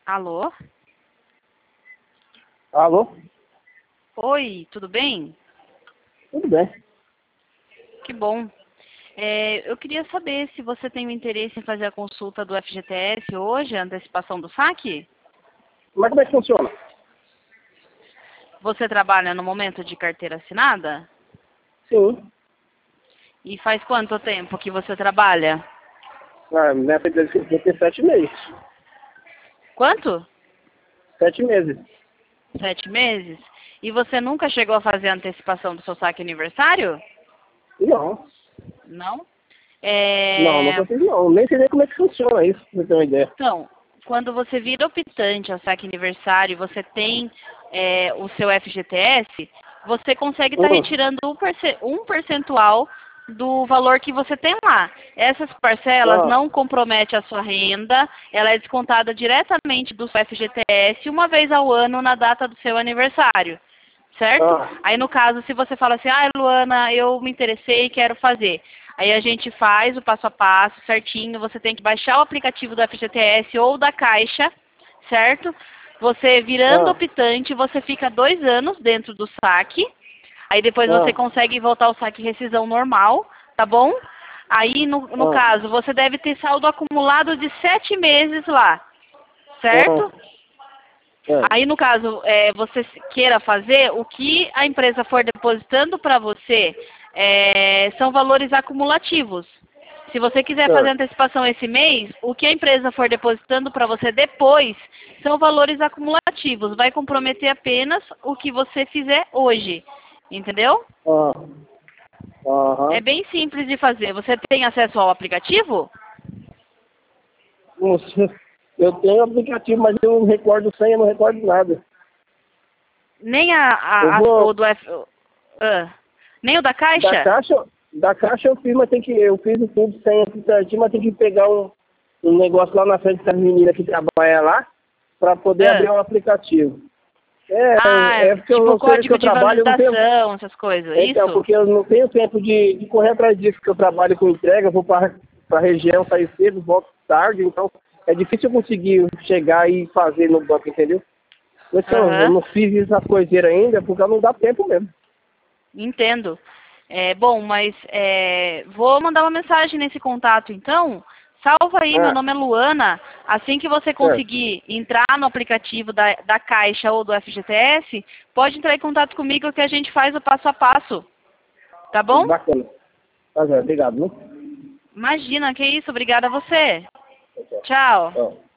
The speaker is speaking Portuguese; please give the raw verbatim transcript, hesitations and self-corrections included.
Alô? Alô? Oi, tudo bem? Tudo bem. Que bom. É, eu queria saber se você tem o interesse em fazer a consulta do F G T S hoje, a antecipação do saque? Mas como é que funciona? Você trabalha no momento de carteira assinada? Sim. E faz quanto tempo que você trabalha? Ah, nessa empresa que eu tenho sete meses. Quanto? Sete meses. Sete meses? E você nunca chegou a fazer a antecipação do seu saque aniversário? Não. Não? Não, É... nunca fiz não. Nem sei nem como é que funciona isso, pra você ter uma ideia. Então, quando você vira optante ao saque aniversário e você tem é, o seu F G T S, você consegue estar Hum. retirando um perce- um percentual do valor que você tem lá. Essas parcelas Ah, não comprometem a sua renda, ela é descontada diretamente do seu F G T S uma vez ao ano na data do seu aniversário, certo? ah, Aí no caso, se você fala assim, ah, Luana, eu me interessei e quero fazer. Aí a gente faz o passo a passo certinho, você tem que baixar o aplicativo do F G T S ou da Caixa, certo? Você virando ah, optante, você fica dois anos dentro do saque, aí depois você ah, consegue voltar ao saque rescisão normal, tá bom? Aí, no, no ah, caso, você deve ter saldo acumulado de sete meses lá, ah, certo? é. Aí, no caso, é, você queira fazer, o que a empresa for depositando para você é, são valores acumulativos. Se você quiser fazer Certo. antecipação esse mês, o que a empresa for depositando para você depois são valores acumulativos. Vai comprometer apenas o que você fizer hoje. Entendeu? Ah, É aham. bem simples de fazer. Você tem acesso ao aplicativo? Nossa, eu tenho aplicativo, mas eu não recordo senha, eu não recordo nada. Nem a, Eu a, a- o vou do F, ah, nem o da da Caixa? caixa, da caixa eu fiz, mas tem que, eu fiz o tudo sem aqui certinho, mas tem que pegar um, um negócio lá na frente das meninas que trabalham lá, para poder abrir Ah. um aplicativo. É, Ah, é porque eu tipo não sei que código eu de trabalho, eu não tenho. validação, essas coisas, É, então, isso? porque eu não tenho tempo de, de correr atrás disso, porque eu trabalho com entrega, eu vou para a região, saio cedo, volto tarde, então é difícil eu conseguir chegar e fazer no banco, entendeu? Mas eu, eu Aham, não fiz essa coiseira ainda, porque não dá tempo mesmo. entendo. É, bom, mas é, vou mandar uma mensagem nesse contato, então. Salva aí, meu Ah, nome é Luana. Assim que você certo. conseguir entrar no aplicativo da, da Caixa ou do F G T S, pode entrar em contato comigo que a gente faz o passo a passo. Tá bom? Bacana. Tá, Zé, obrigado, né? Imagina, que isso. Obrigada a você. Tchau. Ó.